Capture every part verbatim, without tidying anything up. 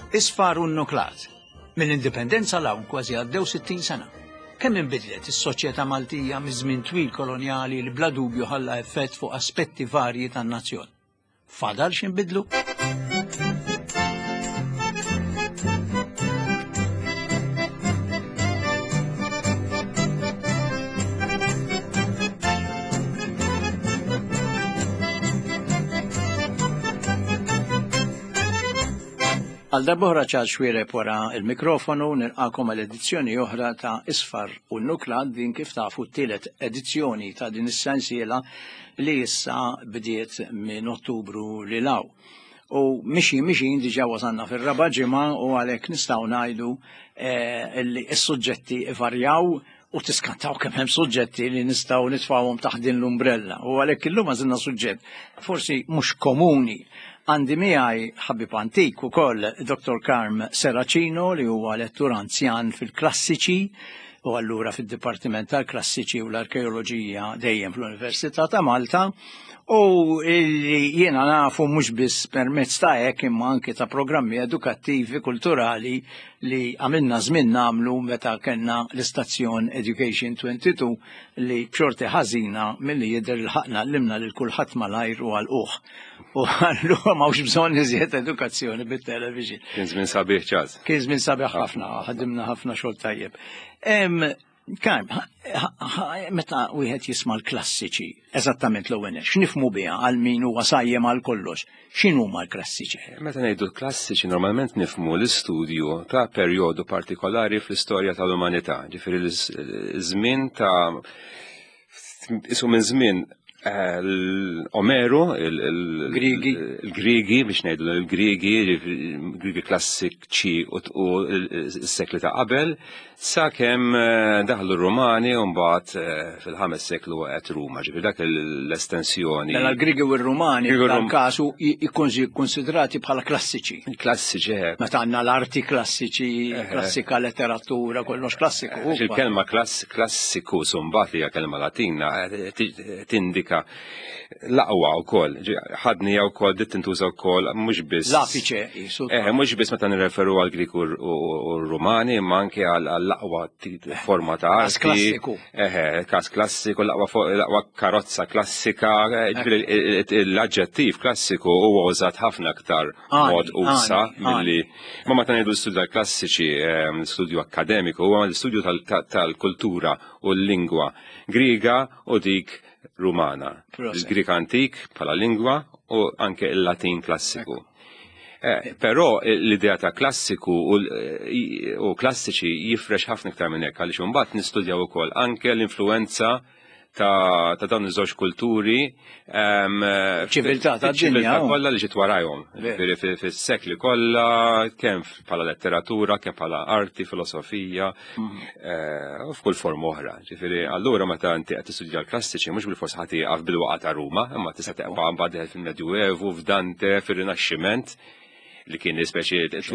Isfar u n-Nuklat. Mill-indipendenza l-hawn kważi għaddew sittin sena. Kemm inbidlet is-soċjetà Maltija miż-żmien twil kolonjali li bla dubju ħalla effett fuq aspetti varji tan-nazzjon. Fadal x'inbidlu? Għal darbohra ċad xwiereb wara il-mikrofonu nilqakom għal edizzjoni oħra ta' Isfar u n-Nuklat din kif tafu t-tielet edizzjoni ta' din is-sensiela li issa bdiet minn Ottubru li law. U mixi mixi diġà wasanna fir-raba' ġimgħa u għalhekk nistgħu ngħidu li s-suġġetti varjaw u tiskantaw kemm hemm suġġetti li nistgħu nitfgħuhom taħt din l-umbrella. U għalhekk illum għażilna suġġett forsi mhux komuni. Għandi miegħi ħabib antik ukoll Doktor Carm Seracino li huwa lettur anzjan fil-klassiċi u allura fid-Dipartiment tal-Klassiċi u l-Arkeoloġija dejjem fl-Università ta' Malta u li jiena nafu mhux biss permezz ta' hekk imma anke ta' programmi edukattivi kulturali li għamilna żmien nagħmlu meta kellna l-istazzjon Education twenty-two li b'xorti ħażina milli jidher il-ħaqna llimna lil kulħadd malajr u għal-uħ. U allura m'hawnx bżonn iżjed edukazzjoni bit-television. Kien żmien sabiħ ċaz. Kien żmien sabiħ ħafna, ħadimna ħafna xogħol tajjeb. Karm, meta wieħed jisma' l-klassiċi, eżattament l-ewwel x'nifhmu biha għal min huwa sajjem għal kollox, x'inhuma l-klassiċi? Meta ngħidu klassiċi normalment nifhmu l-istudju ta' perjodu partikolari fl-istorja tal-umanità, ġifieri l-żmien ta' isu minn żmien l-Omeru, il-Grigi, biex ngħidu l-Grigi, il-Grigi klassiċi u s-sekli ta' qabel, sakemm daħlu r-Rumani u mbagħad fil-ħames seklu qed Ruma, ġifieri dak l-estensjoni. Mela l-Grigi u r-Rumani f'dal-każ jkunu konsidrati bħala klassiċi. Klassiċi hekk. Meta għandna l-arti klassiċi, klassika letteratura, kollox klassiku. Il-kelma klassiku mbagħad li hija kelma Latina tindika l-aqwa wkoll, ħadni jew ukoll dit tintuża wkoll mhux biss. L'apice, eh, mhux biss meta nirreferu għal Grik u r-Rumani, ma anke għall-aqwa forma ta' arti. Eh, każ klassiku, l-aqwa karozza klassika, l-aġġettiv klassiku huwa użat ħafna aktar mod usa milli. Ma meta ngħidu l-studju klassiċi, l-studju akademiku, huwa l-studju tal-kultura u l-lingwa Griega u dik Rumana, il-Grik antik bħala lingwa u anke il-Latin klassiku. Però l-idea ta' klassiku u klassiċi jifrex ħafna iktar minn hekk għaliex imbagħad nistudjaw ukoll anke l-influenza ta' dawn iż-żewġ kulturi ċiviltà tad-dinja kollha li ġiet warajhom. Fis-sekli kollha kemm bħala letteratura, kemm bħala arti, filosofija u f'kull forma oħra. Ġifieri allura meta inti qed tistudja l-klassiċi mhux bil-fors ħadd tieqaf bil-waqgħa ta' Ruma, imma tista' teqba' mbagħad fil-Medjuevu, f'Dante, fir-Rinaxximent li kien speċi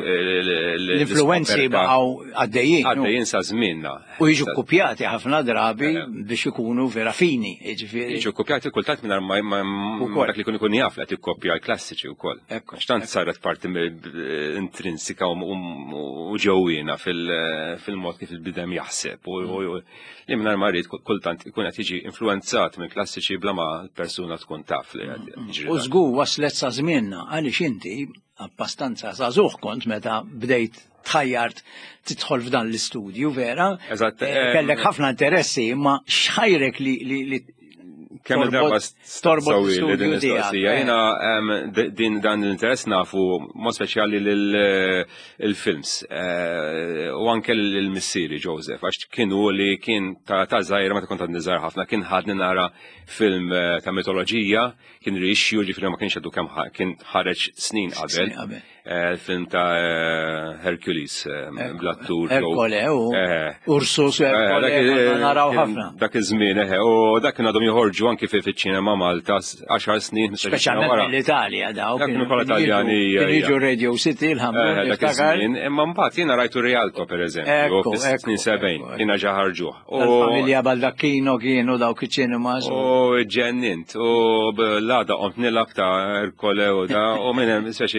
l-influenzi baqgħu għaddejjin. Għaddejjin sa żmienna. U jiġu kopjati ħafna drabi biex ikunu vera fini. Jiġu kopjati kultant mingħajr ma dak li kun ikun jaf qed ikkopja l-klassiċi wkoll. X'tant saret parti intrinsika u ġewwiena fil-mod kif il-bidem jaħseb. Li mingħajr ma rrid kultant ikun qed jiġi influenzat minn klassiċi bla ma l-persuna tkun taf li qed. U żgur waslet sa żmienna għaliex inti abbastanza żagħżugħ kont meta bdejt tħajjart tidħol f'dan l-istudju vera. Kellek ħafna interessi imma x'ħajrek li kemm il-darba torbot l-istudju tiegħek. Jiena din dan l-interess nafu mod speċjali lill-films u anke lill-missieri Joseph għax kienu li kien ta' żgħira meta kont għandi żgħar ħafna kien ħadni nara film ta' mitoloġija kien rixxju ġifieri ma kienx għadu kemm kien ħareġ snin qabel. Il-film ta' Hercules bl-attur Ercole u Ursus Ercole naraw ħafna. Dak iż-żmien u dak kien għadhom joħorġu anke fiċ-ċinema Malta għaxar snin. Speċjalment mill-Italja daw. Dak kienu kollha Taljani. Jiġu Radio City l-ħamra. Dak iż-żmien imma mbagħad jiena rajtu Rialto pereżempju fis-snin sebgħin jiena ġa ħarġuh. Il-familja Baldacchino kienu dawk iċ-ċinemas. U ġennint u l-għada qont nilab ta' Ercole u da u minn hemm speċi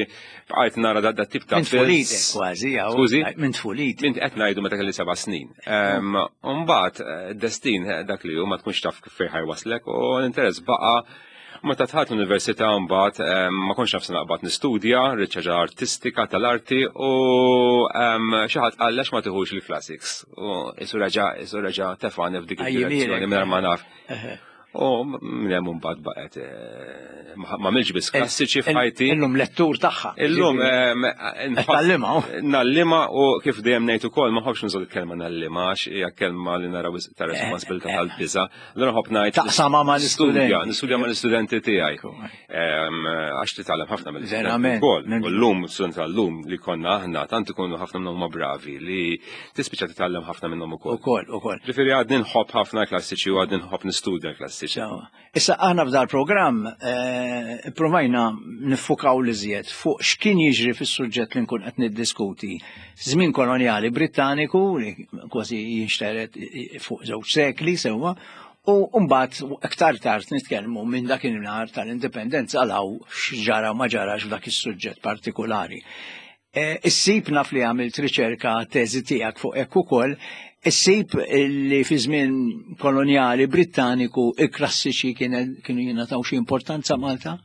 bqajt nara da tip ta' films. Minn tfulitek kważi, Skużi? Minn tfulitek. Minn qed ngħidu meta kelli seba' snin. Mbagħad destin dak li hu ma tkunx taf kif fejn ħajwaslek u l-interess baqa' meta tħadd l-università mbagħad ma kontx nafsi naqbad nistudja riċerka artistika tal-arti u xi ħadd qallex ma tieħux il-classics. U isu reġa' isu reġa' tefani f'dik id-direzzjoni mingħajr ma naf. U minn hemm mbagħad baqgħet ma milx biss klassiċi f'ħajti. Illum lettur tagħha. Illum nallima. Nallima u kif dejjem ngħid ukoll ma ħobbx nużu l-kelma nallima għax hija kelma li naraw ta' responsabilità tal-biża. Allura ħobb ngħid taqsama mal-istudenti. Nistudja mal-istudenti tiegħi. Għax titgħallem ħafna mill-istudenti ukoll. U llum studenti tal-lum li konna aħna tant ikunu ħafna minnhom bravi li tispiċċa titgħallem ħafna minnhom ukoll. Ukoll, ukoll. Ġifieri għadni nħobb ħafna klassiċi u għadni nħobb nistudja klassiċi. Issa aħna f'dal programm provajna nifukaw li żjed fuq x'kien jiġri fis-suġġett li nkun qed niddiskuti. Żmien kolonjali Brittaniku li kważi jinxteret fuq żewġ sekli sewwa u mbagħad aktar tard nitkellmu minn dak il-nhar tal-indipendenza għalaw x'ġara ma ġarax f'dak is-suġġett partikolari. Issib naf li għamilt riċerka teżi tiegħek fuq hekk ukoll. Issib li fi żmien kolonjali Brittaniku il-klassiċi kienu jingħataw xi importanza Malta?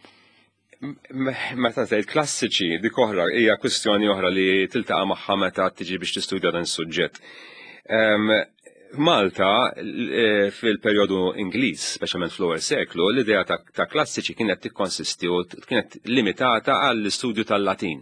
Meta tgħid klassiċi dik oħra hija kwistjoni oħra li tiltaqa' magħha meta tiġi biex tistudja dan is-suġġett. Malta fil-perjodu Ingliż, speċjalment fl-ewwel seklu, l-idea ta' klassiċi kienet tikkonsisti u kienet limitata għall-istudju tal-Latin.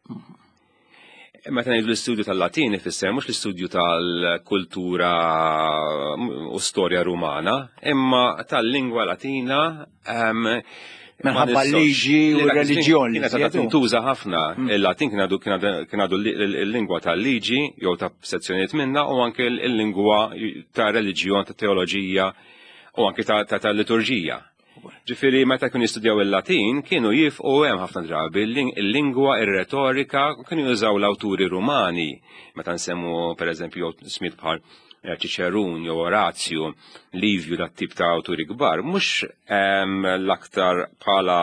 Meta ngħidu l-istudju tal-Latin ifisser mhux l-istudju tal-kultura u storja rumana, imma tal-lingwa Latina minħabba l-liġi u r-reliġjoni. Kienet tintuża ħafna. Il-Latin kien għadu l-lingwa tal-liġi jew ta' sezzjonijiet minnha u anke l-lingwa ta' reliġjon, ta' teoloġija u anke ta' liturġija. Ġifieri meta kienu jistudjaw il-Latin kienu jifqu hemm ħafna drabi il-lingwa, ir-retorika, kienu jużaw l-awturi Rumani. Meta nsemmu pereżempju smiet bħal Cicerun jew Orazio, Livju dat-tip ta' awturi kbar, mhux l-aktar bħala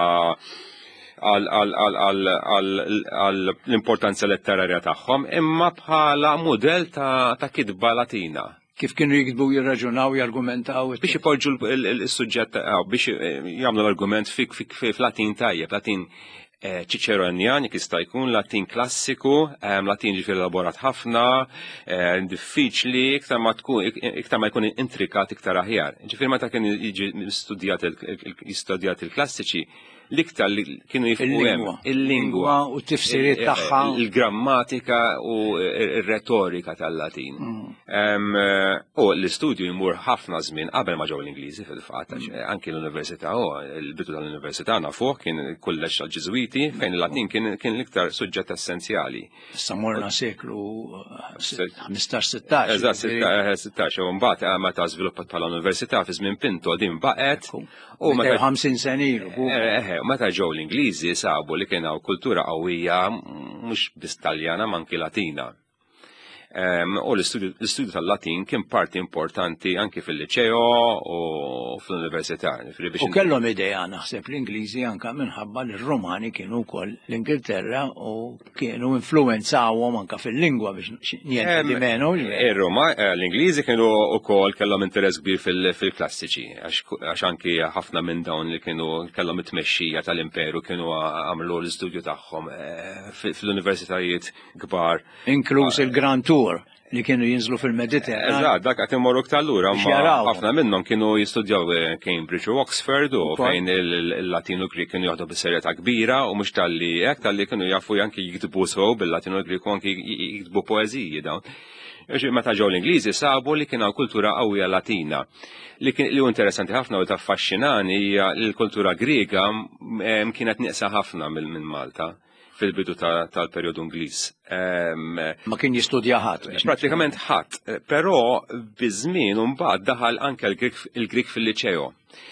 l-importanza letterarja tagħhom, imma bħala mudell ta' kitba Latina. Kif kienu jikdbu jirraġunaw, jargumentaw? Biex ipoġġu l-suġġett biex jagħmlu l-argument fil-Latin tajjeb, Latin ċiċeronjan, jekk jista' jkun Latin klassiku, Latin ġifier elaborat ħafna, diffiċli, iktar ma tkun iktar ma jkun intrikat iktar aħjar. Ġifier meta kien jiġi studjat il-klassiċi, l-iktar li kienu jifhmu hemm il-lingwa u t-tifsiriet tagħha, il-grammatika u r-retorika tal-Latin. U l-istudju jmur ħafna żmien qabel ma ġew l-Ingliżi fil-fatt, anke l-Università u l-bidu tal-Università nafuh kien kullex tal-Ġiżwiti fejn il-Latin kien l-iktar suġġett essenzjali. Issa morna seklu ħmistax sittax. Eżatt, sittax, u mbagħad meta żviluppat bħala università fi żmien Pinto din baqgħet u meta ħamsin sen ilu. Meta ġew l-Ingliżi sabu li kien hawn kultura qawwija mhux biss Taljana ma anke Latina. U l-istudju tal-Latin kien parti importanti anke fil-liċeo u fl-università. U kellhom idea naħseb l-Ingliżi anke minħabba li r-Rumani kienu wkoll l-Ingilterra u kienu influenzawhom anke fil-lingwa biex niente di meno. Ir-Ruma l-Ingliżi kienu wkoll kellhom interess kbir fil-klassiċi għax anke ħafna minn dawn li kienu kellhom it-tmexxija tal-Imperu kienu għamlu l-istudju tagħhom fl-universitajiet kbar. Inkluż il-Grand Tour li kienu jinżlu fil-Mediterran. Eżatt, dak qed immorru iktar lura, ma ħafna minnhom kienu jistudjaw Cambridge u Oxford u fejn il-Latinu Grik kienu jaħdu bis-serjetà kbira u mhux tal-li hekk tal-li kienu jafu anke jiktbu sew bil-Latinu Grik u anke jiktbu poeżiji dawn. Meta ġew l-Ingliżi sabu li kien hawn kultura qawwija Latina. Li kien li interessanti ħafna u taffaxxinani hija l-kultura Griega kienet nieqsa ħafna minn Malta fil-bidu tal-perjodu Ingliż. Ma kien jistudja ħadd. Pratikament ħadd, però biż-żmien mbagħad daħal anke il-Grik fil-liċeo.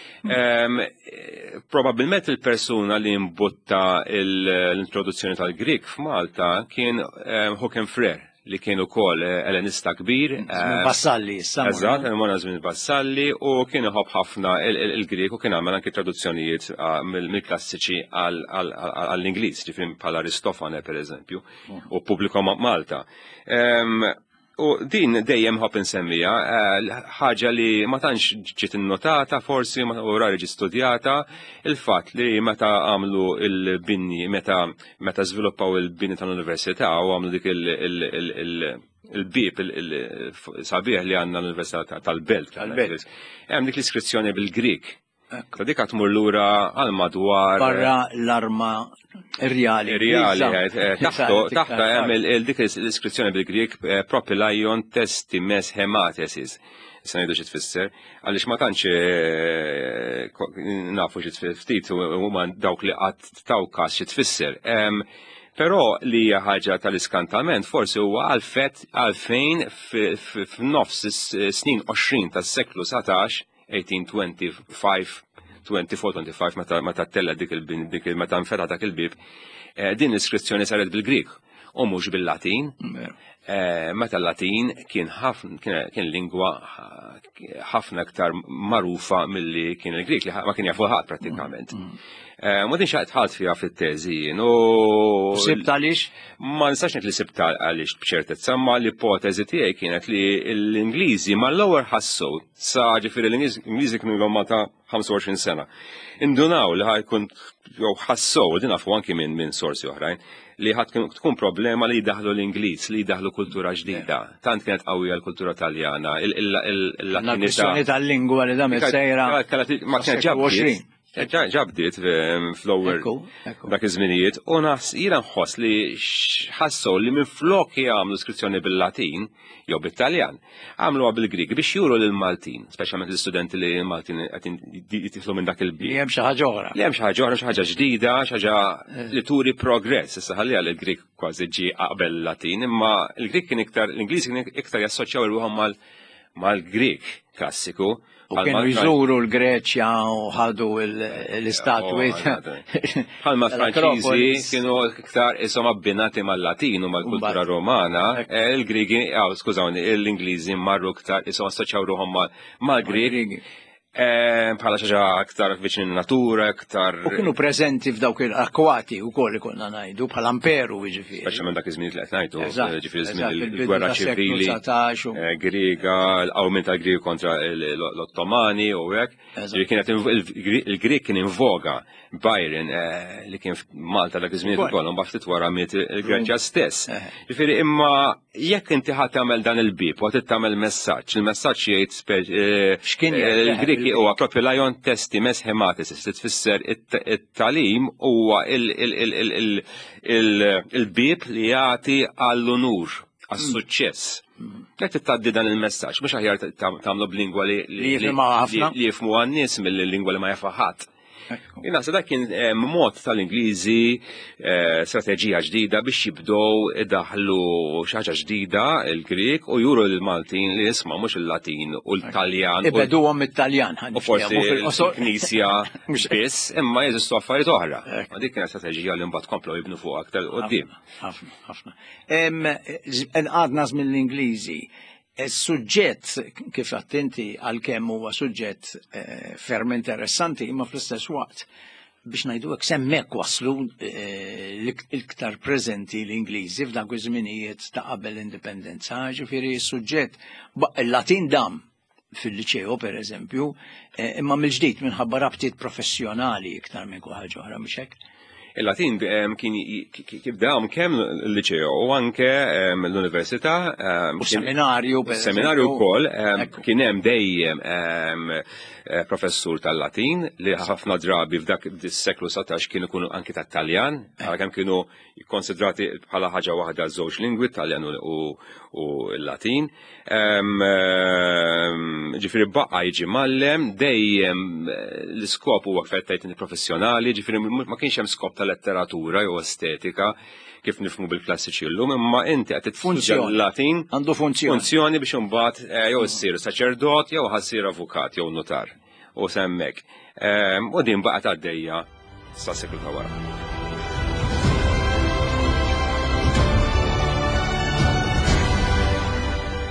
Probabbilment il-persuna li mbutta l-introduzzjoni tal-Grik f'Malta kien Håkon Frere li kienu kol Ellenista kbir. Vassalli, Eżatt, mona żmien Vassalli u kien iħobb ħafna il-Grieg u kien għamel anke traduzzjonijiet mill-klassiċi għall-Ingliż, ġifri bħala Aristofane pereżempju, u pubbliku Malta. U din dejjem ħobb insemmija, ħaġa li ma tantx ġiet innotata forsi u rari ġiet studjata, il-fatt li meta għamlu il-binni, meta meta żviluppaw il-binni tal-Università u għamlu dik il-bib sabiħ li għandna l-Università tal-Belt. Hemm dik l-iskrizzjoni bil-Grik. Ta' dik tmur lura għal madwar. Barra l-arma reali. Reali, taħta hemm dik l-iskrizzjoni bil-Grik propylaion testi mes hematesis. Issa ngħidu xi tfisser, għaliex ma tantx nafu xi ftit huma dawk li qatt taw każ xi tfisser. Però li hija ħaġa tal-iskantament forsi huwa għalfet għalfejn f'nofs is-snin għoxrin tas-seklu satax eighteen twenty-five, twenty-four, twenty-five, meta tella dik il-bin, dik meta nfeta dak il-bib, din l-iskrizzjoni saret bil-Grik u mhux bil-Latin. Meta l-Latin kien kien lingwa ħafna aktar magħrufa milli kien il-Grik li ma kien jafu ħadd prattikament. Ma din xaqt ħadd fiha fit-teżi jien u sibt għaliex? Ma nistax ngħid li sibt għaliex b'ċertezza, ma l-ipotezi tiegħi kienet li l-Ingliżi mal-ewwel ħassu sa ġifieri l-Ingliżi kienu ilhom ta' ħamsa u għoxrin sena. Indunaw li ħajkun jew ħassow din nafu anki minn minn sorsi oħrajn li ħadd tkun problema li jdaħlu l-Ingliż, li jdaħlu kultura ġdida. Tant kienet qawwija l-kultura Taljana, il-Latinità. Il tal-lingwa li dam is-sejra. Ma kienet ġabdiet. Ġabdiet fl-lower dak iż-żminijiet u nas jiena nħoss li ħassu li minn flok jagħmlu iskrizzjoni bil-Latin jew bit-Taljan, għamluha bil-Grik biex juru lil Maltin, speċjalment l-istudenti li Maltin qed jitlu minn dak il-bib. Li hemm xi ħaġa oħra. Li hemm xi ħaġa oħra, xi ħaġa ġdida, xi ħaġa li turi progress. Issa ħalli għal il-Grik kważi ġie qabel Latin, imma l-Grik kien iktar, l-Ingliż kien iktar jassoċjaw irruhom mal-Grik klassiku. U kienu jżuru l-Greċja u ħadu l-istatwit. Bħalma Franċiżi kienu iktar isom abbinati mal-Latin u mal-kultura Romana, il-Grigi, skużawni, l-Ingliżi marru iktar isom assoċjaw ruhom mal-Grik. Bħala xaġa aktar viċin natura, aktar. U kienu preżenti f'dawk il-akkwati wkoll ikollna ngħidu bħala amperu jiġifieri. Speċjalment dak iż-żmien li qed ngħidu, ġifieri żmien il-gwerra ċivili Griega, l-qawmin tal-Grieg kontra l-Ottomani u hekk. Il-Grieg kien invoga Byron li kien f'Malta dak iż-żmien ukoll mbagħad ftit wara miet il-Greċja stess. Ġifieri imma jekk inti ħadd tagħmel dan il-bib u ħadd tagħmel messaġġ, il-messaġġ jgħid x'kien il-Grieg huwa propylaion testi mes hematesis li tfisser it-talim huwa il-bib li jagħti għall-unur, għas-suċċess. Jekk titgħaddi dan il-messaġġ mhux aħjar tagħmlu b'lingwa li jifhmu għan-nies mill-lingwa li ma jafha ħadd. Naħseb dak kien mod tal-Ingliżi strateġija ġdida biex jibdew idaħlu xi ħaġa ġdida il-Grieg u juru lill-Maltin li jisma' mhux il-Latin u l-Taljan. Ibeduhom it-Taljan u forsi il-Knisja biss imma jeżistu affarijiet oħra. Ma dik kienet strateġija li mbagħad komplew jibnu fuq aktar quddiem. Ħafna, ħafna. Inqadna mill-Ingliżi. Is-suġġett kif attenti għalkemm huwa suġġett ferm interessanti imma fl-istess waqt biex ngħidu hekk semmek waslu l-iktar preżenti l-Ingliżi f'dak iż-żminijiet ta' qabel l-indipendenza, ġifieri s-suġġett il-Latin dam fil-liċew pereżempju, imma mill-ġdid minħabba rabtiet professjonali iktar minn kull ħaġa oħra mhux hekk. Il-Latin kien jibdawhom kemm l-liċew u anke l-Università. U seminarju. Seminarju wkoll kien hemm dejjem professur tal-Latin li ħafna drabi f'dak is-seklu satax kienu jkunu anke tat-Taljan, għalkemm kienu jikkonsidrati bħala ħaġa waħda żewġ lingwi, Taljan u l-Latin. Ġifieri baqa' jiġi mallem dejjem l-iskop huwa fettajt professjonali, ġifieri ma kienx hemm skop ta' letteratura jew estetika kif nifhmu bil-klassiċi llum, imma inti qed titfunzja l-Latin għandu funzjoni. Funzjoni biex imbagħad jew issir saċerdot jew ħassir avukat jew notar. U semmek. U din baqgħet għaddejja sa seklu ta' wara.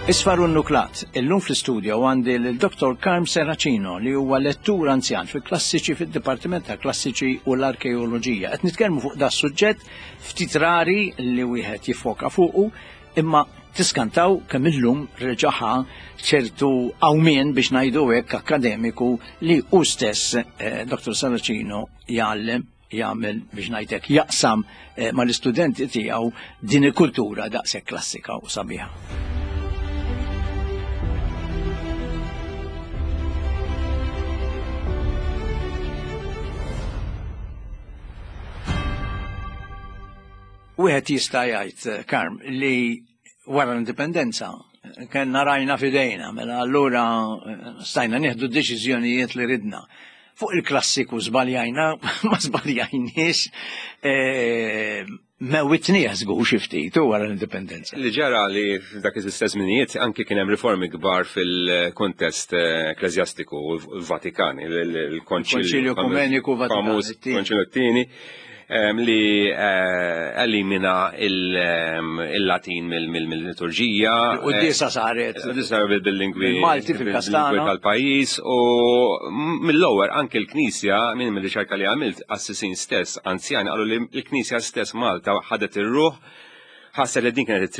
Isfar u Nuklat, illum fl-istudio għandi l-Doktor Carm Serracino li huwa lettur anzjan fil-klassiċi fid-Dipartiment ta' Klassiċi u l-Arkeoloġija. Qed nitkellmu fuq da' suġġett ftit rari li wieħed jiffoka fuqu, imma tiskantaw kemm illum reġaħa ċertu għawmien biex ngħidu hekk akademiku li hu stess eh, Doktor Serracino jgħallem jagħmel biex ngħidlek jaqsam eh, mal-istudenti tiegħu din il-kultura daqshekk klassika u sabiħa. Wieħed jista' jgħid, Karm, li wara l-indipendenza kellna rajna fidejna, mela allura stajna nieħdu d-deċiżjonijiet li ridna. Fuq il-klassiku żbaljajna, ma żbaljajniex, mewwitnieh żgur xi ftit wara l-indipendenza. Li ġara li f'dak iż-istess żminijiet anke kien hemm riformi kbar fil-kuntest ekklesjastiku u l-Vatikani, il-Konċilju Ekumeniku Vatikani li elimina il-Latin mill-liturġija. U d-disa saret. D-disa bil-lingwi tal-Kastana tal-pajis u mill-lower anke l-Knisja minn mill-riċerka li għamilt assisin stess anzjani għallu li l-Knisja stess Malta ħadet ir-ruħ ħasser li din kienet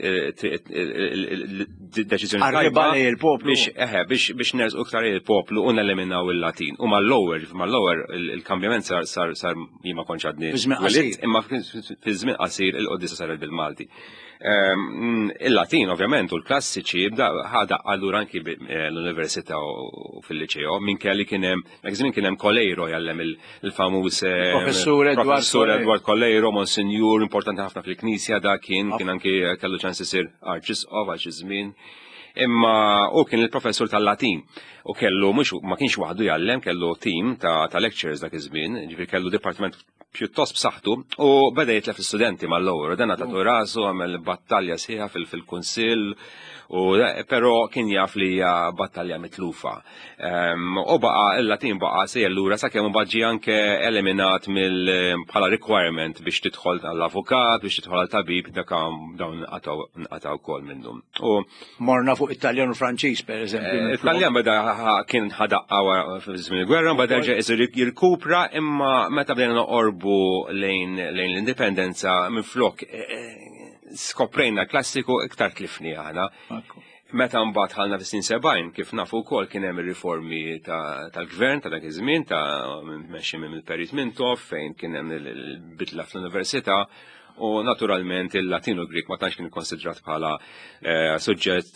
deċiżjoni tajba biex biex nerżqu iktar il-poplu u neliminaw il-Latin. U mal-lower, mal-lower il-kambjament sar sar sar jima konċadni. Imma fi żmien qasir il-qoddisa saret bil-Malti. Il-Latin ovvjament u l-klassiċi ħada allura anki l-Università u fil-liċeo minn kelli kien hemm magazin kien hemm Colleiro jgħallem il-famuż Professur Edward Colleiro, Monsignor, importanti ħafna fil-Knisja da kien kien anki kellu ċans isir Arċisqof għal xi żmien. Imma u kien il-professur tal-Latin u kellu mhux ma kienx waħdu jgħallem, kellu team ta' lecturers dak iż-żmien, ġifier kellu dipartiment pjuttost b'saħħtu u beda jitlef l-studenti mal-lower, u dan għatatu rasu għamel battalja sieħa fil-kunsill, u però kien jaf li hija battalja mitlufa. U baqa il-Latin baqa sej allura sakemm baġġi anke eliminat bħala requirement biex tidħol għall-avukat, biex tidħol għall-tabib, dak dawn nqataw wkoll minnhom. Morna fuq Italjan u Franċiż pereżempju. Italjan beda kien ħadaqqa f'żmien il-gwerra, beda jerġa' jirkupra, imma meta bdejna noqorbu lejn l-indipendenza minflok skoprejna klassiku iktar tlifni għana. Meta mbagħad ħalna fis-snin sebgħin kif nafu wkoll kien hemm ir-riformi tal-gvern ta' dak iż-żmien ta' mexxi minn il-Perit Mintoff fejn kien hemm il-bidla fl-università u naturalment il-Latin u Grik ma tantx kien ikkonsidrat bħala suġġett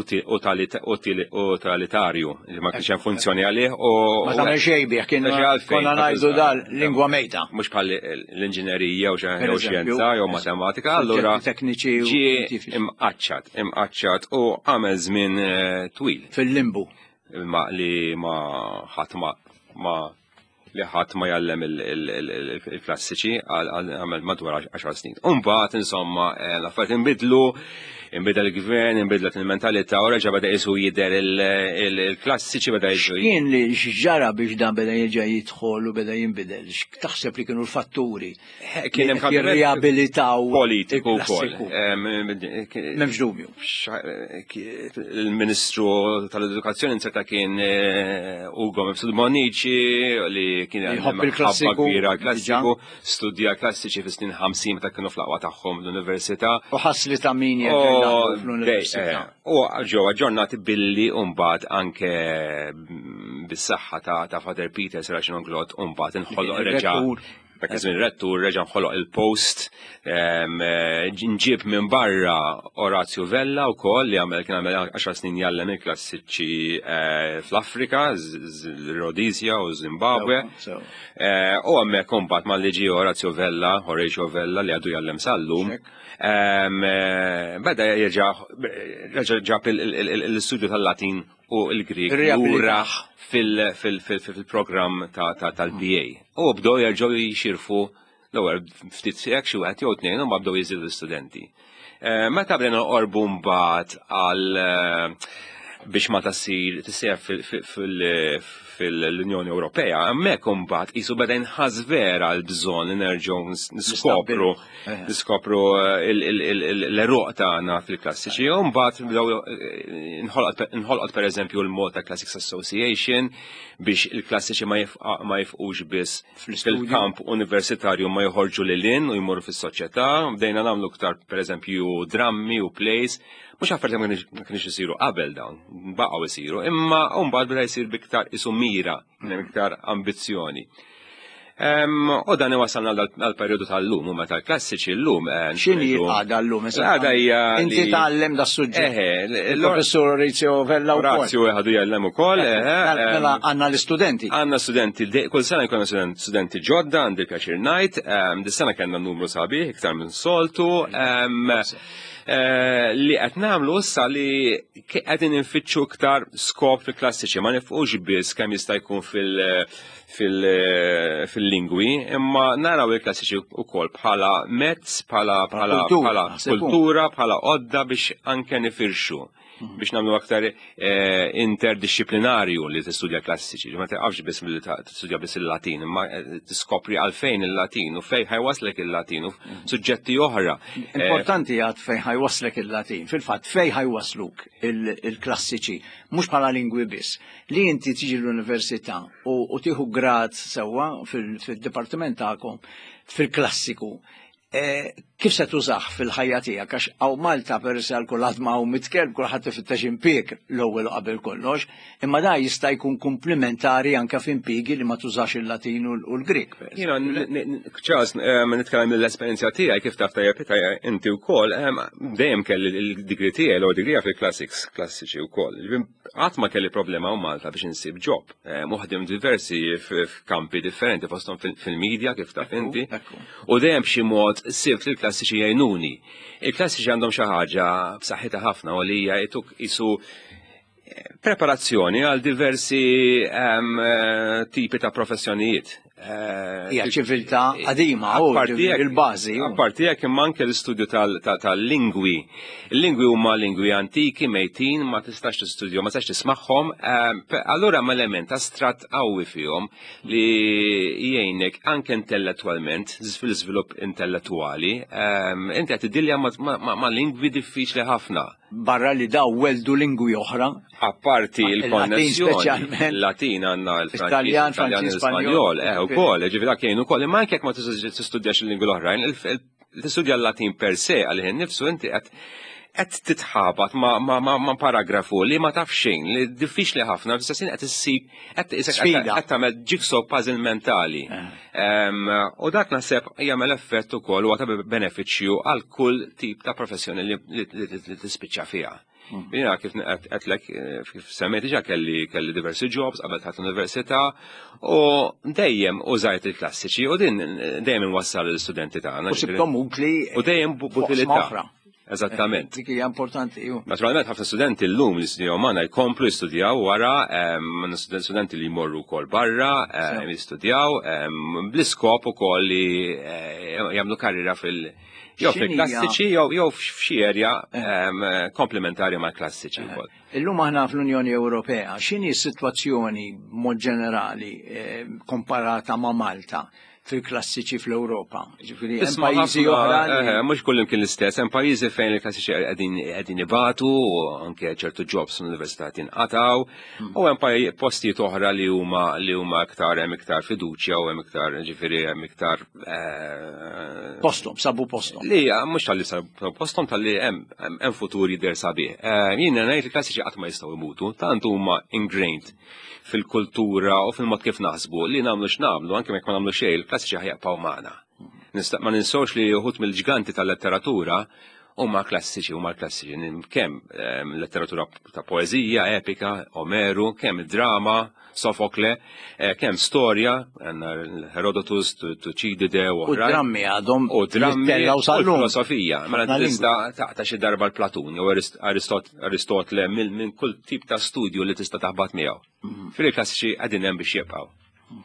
utilitarju li ma kienx hemm funzjoni għalih u ma tagħmel xejn bih kien konna ngħidu dal lingwa mejta. Mhux bħal l-inġinerija jew xjenza jew matematika, allura tekniċi ġie imqaċċat, imqaċċat u għamel żmien twil. Fil-limbu. Ma li ma ħadd ma li ħadd ma jallem il-klassiċi għamel madwar għaxar snin. Umbagħad insomma l-affarijiet inbidlu, inbidel il-gvern, inbidlet il-mentalità, u reġa' beda jisu jidher il-klassiċi beda jisu. X'kien li x'ġara biex dan beda jerġa' jidħol u beda jinbidel? X'taħseb li kienu l-fatturi? Kien hemm jirriabilitaw politiku wkoll. M'hemmx dubju. Il-Ministru tal-Edukazzjoni inserta kien Ugo Mebsud-Monici li kien jħobb il-klassiku, klassiku, studja klassiċi fis-snin ħamsin meta kienu fl-aqwa tagħhom l-università. U ħassli ta' min fl-università. U ġew aġġornati billi mbagħad anke bis-saħħa ta' Father Peter Serracino Glot mbagħad inħolloq reġa' dak iż-żmien rettur reġa' nħoloq il-post, nġib minn barra Orazio Vella wkoll li għamel kien għamel għaxar snin jallem il-klassiċi fl-Afrika, Rhodizja u Zimbabwe. U hemmhekk imbagħad malli ġie Orazio Vella, Horatio Vella li għadu jallem sal-lum. Beda jerġa' ġab l-istudju tal-Latin u l-Grik luraħ fil-programm tal-B A. U bdew jerġgħu jixirfu l-ewwel ftit hekk xi wieħed jew tnejn u ma bdew jiżidu l-istudenti. Meta bdejna qorbu mbagħad biex ma tassir tisir fil-Unjoni Ewropea, hemmhekk imbagħad qisu beda inħass vera l-bżonn li nerġgħu niskopru niskopru l-eruq tagħna fil-klassiċi. U mbagħad inħolqot pereżempju l-Malta Classics Association biex il-klassiċi ma jifqux biss fil-kamp universitarju ma joħorġu lil-in u jmorru fis-soċjetà. Bdejna nagħmlu aktar pereżempju drammi u plays. Mux għaffert ma kienx jisiru qabel dawn, baqgħu jisiru, imma mbagħad beda jsir biktar isu mira, biktar ambizzjoni. U dan wasalna għal-perjodu tal-lum, u meta l-klassiċi l-lum. X'inhi għada l-lum? Għada hija. Inti tgħallem da s-suġġett. Il-professur Orazio Vella wkoll. Orazio ħadu jgħallem ukoll. Mela għandna l-istudenti. Għandna studenti, kull sena jkollna studenti ġodda, għandi pjaċir ngħid, dis-sena kellna numru sabiħ, iktar minn soltu. Li qed nagħmlu issa li qegħdin infittxu iktar skop fil-klassiċi, ma nifqux biss kemm jista' jkun fil-lingwi, imma naraw il-klassiċi wkoll bħala mezz, bħala kultura, bħala għodda biex anke nifirxu. biex nagħmlu aktar interdisciplinarju li tistudja klassiċi. Ma taqafx biss milli tistudja biss il-Latin, imma tiskopri għalfejn il-Latin u fejn ħajwaslek il-Latin u suġġetti oħra. Importanti għad fejn ħajwaslek il-Latin. Fil-fatt fejn ħajwasluk il-klassiċi, mhux bħala lingwi biss. Li inti tiġi l-università u tieħu grad sewwa fil-dipartiment tagħkom fil-klassiku. Kif se tużaħ fil-ħajja tiegħek għax hawn Malta peress għal kulħadd ma hawn mitkellem kulħadd ifittex impjieg l-ewwel qabel kollox, imma da jista' jkun komplementari anke f'impjiegi li ma tużax il-Latin u l-Grik. Jiena ċas nitkellem mill-esperjenza tiegħi kif taf tajjeb inti wkoll dejjem kelli l-digri tiegħi l digrija fil-classics klassiċi wkoll. Qatt ma kelli problema hawn Malta biex insib job. Muħdim diversi f'kampi differenti fosthom fil-medja kif taf inti. U dejjem b'xi mod sibt il-klassiċi jgħinuni. Il-klassiċi għandhom xi ħaġa b'saħħitha ħafna u li hija jtuk isu preparazzjoni għal diversi tipi ta' professjonijiet. Hija ċiviltà qadima u il-bażi. Apparti jekk imma anke l-istudju tal-lingwi. Il-lingwi huma lingwi antiki, mejtin, ma tistax tistudju, ma tistax tismagħhom. Allura hemm element astrat qawwi fihom li jgħinek anke intellettwalment fil-iżvilupp intellettwali. Inti qed tiddilja ma' lingwi diffiċli ħafna. Barra li daw weldu lingwi oħra. Apparti il-konnessjoni. Il-Latin għandna il-Franċiż, l-Ispanjol, ukoll, ġifieri kienu ukoll, imma anke jekk ma tistudjax il-lingwi l-oħrajn, tistudja l-Latin per se għalih innifsu inti qed qed titħabat ma' paragrafu li ma taf xejn, li diffiċli ħafna, fl-istessin qed issib qed tagħmel jigsaw puzzle mentali. U dak naħseb jagħmel effett ukoll u ta' benefiċċju għal kull tip ta' professjoni li tispiċċa fiha. Jiena kif qedlek kif semmejt diġà kelli kelli diversi jobs qabel ħadd università u dejjem użajt il-klassiċi u din dejjem inwassal l-istudenti tagħna. U sibtom utli u dejjem b'utilità. Eżattament. Dik hija importanti. Naturalment ħafna studenti llum li studjaw magħna jkomplu jistudjaw wara, studenti li jmorru wkoll barra, jistudjaw bl-iskop ukoll li jagħmlu karriera fil- jew fil-klassiċi jew f'xi erja komplementari mal-klassiċi wkoll. Illum aħna fl-Unjoni Ewropea, x'inhi s-sitwazzjoni mod ġenerali komparata ma' Malta fil-klassiċi fl-Ewropa? Ġifieri hemm pajjiżi oħra. Mhux kullim kien l-istess, hemm pajjiżi fejn il-klassiċi qegħdin ibatu u anke ċertu jobs fl-università tinqataw, u hemm postijiet oħra li huma li huma iktar hemm iktar fiduċja u hemm iktar ġifieri hemm iktar posthom, sabu posthom. Li mhux tal-li sabu posthom tal-li hemm futur jidher sabiħ. Jiena ngħid il-klassiċi qatt ma jistgħu jmutu, tant huma ingrained fil-kultura u fil-mod kif naħsbu li nagħmlu x'nagħmlu anke jekk ma nagħmlu xejn, il-klassiċi ħajjaqgħu magħna. Ma ninsewx li wħud mill-ġganti tal-letteratura huma klassiċi huma klassiċi kemm letteratura ta' poeżija, epika, Omeru, kemm drama, Sofokle, kemm storja, Herodotus, Tucidide u oħrajn. U drammi għadhom u drammi u filosofija. Mela tista' taqta' xi darba l-Platun jew Aristotle minn kull tip ta' studju li tista' taħbad miegħu. Fil-klassiċi qegħdin hemm biex jibqgħu.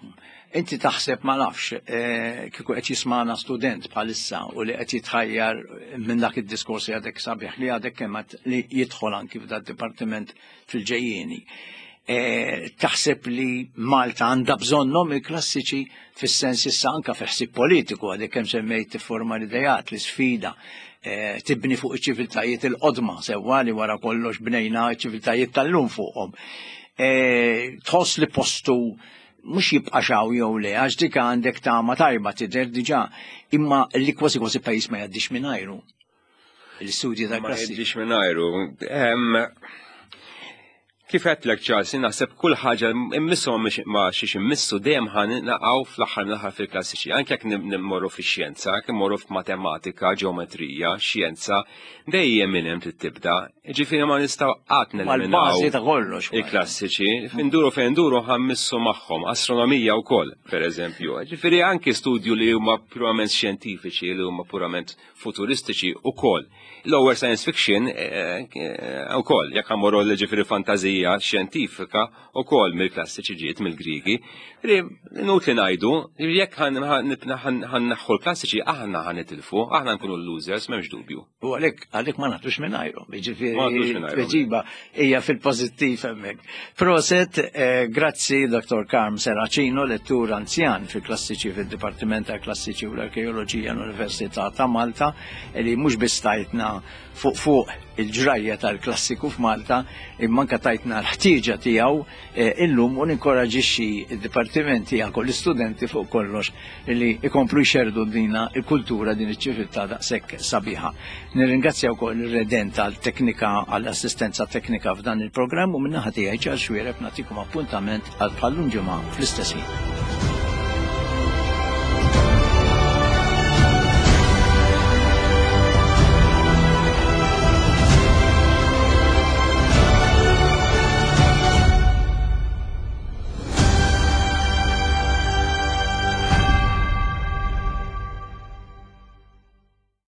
inti taħseb ma nafx kieku qed jismana student bħalissa u li qed jitħajjar minn dak id-diskors għadek sabiħ li għadek kemm li jidħol anki f'dak dipartiment fil-ġejjieni. Taħseb li Malta għandha bżonnhom il-klassiċi fis-sens issa anke fil-ħsieb politiku għadek kemm semmejt tifforma l-idejat l-isfida tibni fuq iċ-ċiviltajiet il-qodma sewwa li wara kollox bnejna iċ-ċiviltajiet tal-lum fuqhom. Tħoss li postu mux jibqa xaw jew le, għax dik għandek tama tajba tidher diġà, imma li kważi kważi pajjiż ma jgħaddix mingħajru. L-istudji ta' klassi. Ma jgħaddix mingħajru. Kif għedlek Charles, naħseb kull ħaġa immissu ma xiex immissu dejjem ħan naqgħu fl-aħħar mill-aħħar fil-klassiċi. Anke jekk nimmorru fix-xjenza, jekk immorru f'matematika, ġeometrija, xjenza, dejjem minn hemm trid tibda. Ġifieri ma nistgħu qatt neliminaw il-klassiċi. F'induru fejn induru ħammissu magħhom, astronomija wkoll, pereżempju. Ġifieri anke studju li huma purament xjentifiċi, li huma purament futuristiċi wkoll. Lower science fiction wkoll, jekk ħammorru ġifieri fantazija xjentifika wkoll mill-klassiċi ġiet mill-Griegi. Nut li ngħidu, jekk ħanneħħu l-klassiċi aħna ħanitilfu, aħna nkunu l-losers m'hemmx dubju. U għalhekk għalhekk ma nagħtux mingħajru, jiġifieri tweġiba hija fil-pożittiv hemmhekk. Proset, grazzi Doktor Carm Seracino, lettur anzjan fil-klassiċi fid-Dipartiment tal-Klassiċi u l-Arkeoloġija l-Università ta' Malta, li mhux biss tajtna fuq fuq il-ġrajja tal-klassiku f'Malta, imma anke tajtna l-ħtieġa tiegħu illum u ninkoraġixxi d-dipartiment tiegħek u l-istudenti fuq kollox li jkomplu jxerdu dina l-kultura din iċ-ċiviltà daqshekk sabiħa. Nirringrazzja wkoll ir-Reden tal-teknika għall-assistenza teknika f'dan il-programm u min-naħa tiegħi Charles Xwiereb nagħtikom appuntament għal bħallum ġimgħa fl-istess ħin.